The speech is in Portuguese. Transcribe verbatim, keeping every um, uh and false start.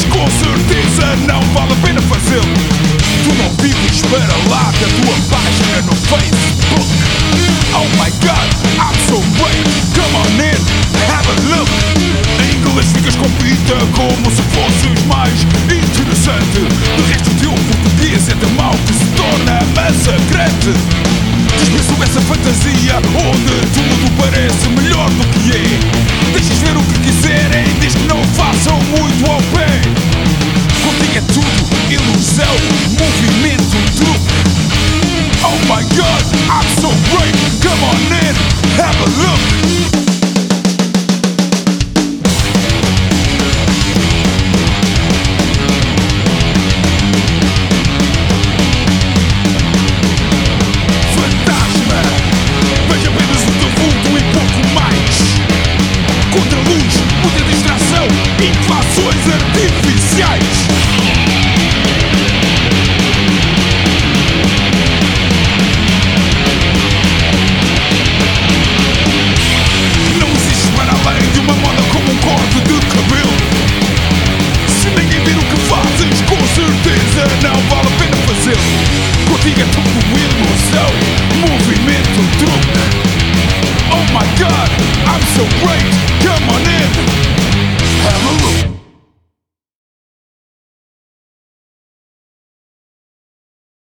com certeza não vale a pena fazê-lo. Tu não vives para lá da tua página no Facebook. Oh my God, I'm so great. Come on in, have a look. Em inglês ficas com pinta como se fosses mais interessante. De resto o teu português é tão mau que se torna massacrante. Dispenso essa fantasia onde tudo parece melhor do que é. Deixas ver o que quiserem, desde que não façam muito ao pé. Contigo é tudo ilusão, movimento, truque. Oh my God, I'm so great. Come on in, have a look. Inflações artificiais. Não existe para além de uma moda como um corte de cabelo. Se ninguém vir o que fazes, com certeza não vale a pena fazê-lo. Contigo é tudo ilusão, movimento, truque. Oh my God, I'm so great.